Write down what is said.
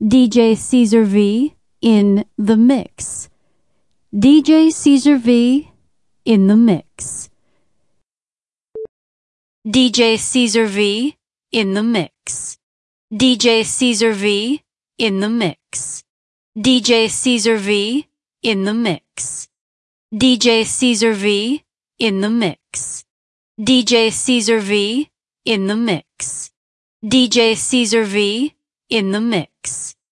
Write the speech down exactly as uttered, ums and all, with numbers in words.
D J Caesar V in the mix. D J Caesar V in the mix. D J Caesar V in the mix. D J Caesar V in the mix. D J Caesar V in the mix. D J Caesar V in the mix. D J Caesar V in the mix. D J Caesar V in the mix.